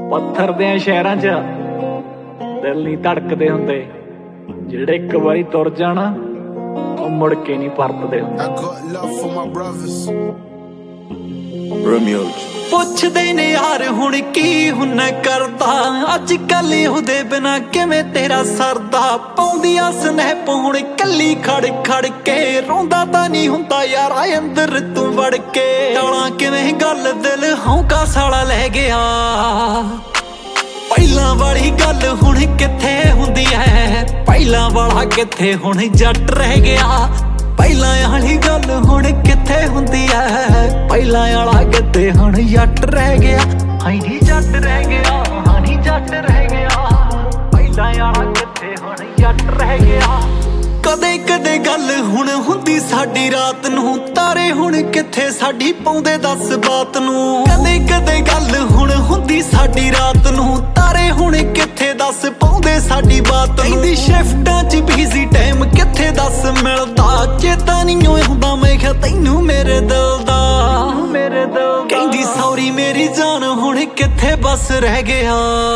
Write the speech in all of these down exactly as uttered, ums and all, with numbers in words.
पत्थर दे शहरां च दिल नहीं धड़कदे हुंदे, जेड़े एक वारी तुर जाना ओ मुड़ के नहीं परतदे हुंदे। पुछदे ने यार हुण की हुन करदा, अज कल ओहदे बिना किवें तेरा सरदा। पाउंदियां स्नैप हुण कल्ली खड़ खड़ के, रोंदा तां नहीं हुंदा यार अंदर तू वड़ के। गालां किवें गल दिल हौंका साला लै गया, पहिलां वाली गल हुण कित्थे हुंदी है। पहिलां वाला कित्थे हुण जट रह गया, पहिलां वाली गल हुण कित्थे हुंदी है। पहिलां वाला कित्थे हुण जट रह गया, हां नी जट रह गया, हां नी जट रह गया। पहिलां वाला कित्थे हुण जट रह गया। कदे कदे गल हुण हुंदी साडी रात नूं, तारे हुण कित्थे साडी पाउंदे दस बात नूं। कदे कदे गल हुण हुंदी साडी रात नूं, तारे हुण कित्थे दस पाउंदे साडी बात नूं। कहंदी शिफ्टां च बिजी टाइम कित्थे दस मिलदा, चेता नहीं हुंदा मैं क्या तैनू मेरे दिल दा, मेरे दिल दा। कहंदी सॉरी मेरी जान हुण कित्थे बस रह गया।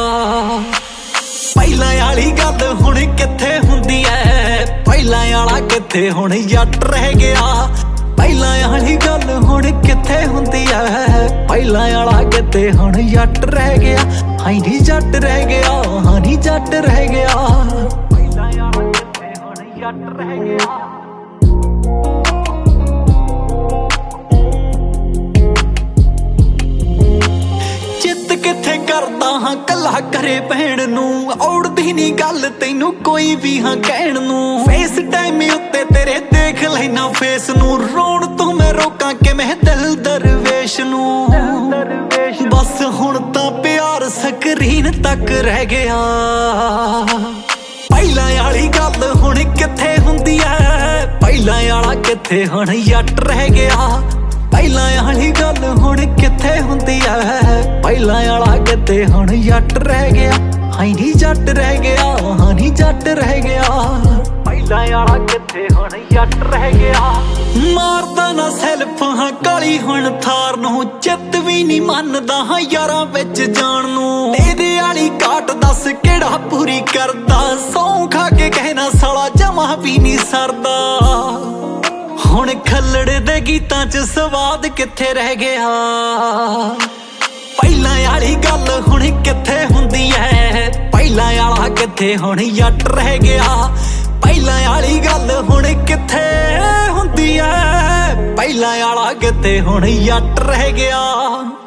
पहिलां वाली गल हुण कित्थे हुंदी है, पहिलां वाला कित्थे हुण जट रह गया। पहिलां वाली गल हुण कित्थे हुंदी है, पहिलां वाला कित्थे हुण जट रह गया। हां नी जट रह गया, हां नी जट रह गया। पहिलां वाला कित्थे हुण जट रह गया। कित्थे करदा हां कला करे भैण नूं, औड़दी नी गल तैनू कोई भी हां कहण नूं। फेस टाइम उत्ते तेरे देख लेना फेस नूं, रोण तों मैं रोकां किवें दिल दरवेश नूं। बस हुण तां प्यार स्क्रीन तक रह गया। पहिलां वाली गल हुण कित्थे हुंदी है, पहिलां वाला कित्थे हुण जट रह गया। पहिलां वाली गल हुण कित्थे हुंदी है, पहिलां वाला कित्थे हुण जट रह गया। हां नी जट रह गया, हां नी जट रह गया। पहिलां वाला कित्थे हुण जट रह गया। मारदा ना सैल्फ हां काली हुण थार नूं, चित भी नहीं मनदा हां यारां विच जाण नूं। तेरे वाली काट दस किहड़ा पूरी करदा, सौं खा के कहना साला जमा भी नहीं सरदा। हुण खल्लड़ दे गीतां च स्वाद कित्थे रह गया। पहिलां वाली गल हुण कित्थे हुंदी है, पहिलां वाला कित्थे हुण जट रह गया। पहिलां वाली गल हुण कित्थे हुंदी है, पहिलां वाला कित्थे हुण जट रह गया।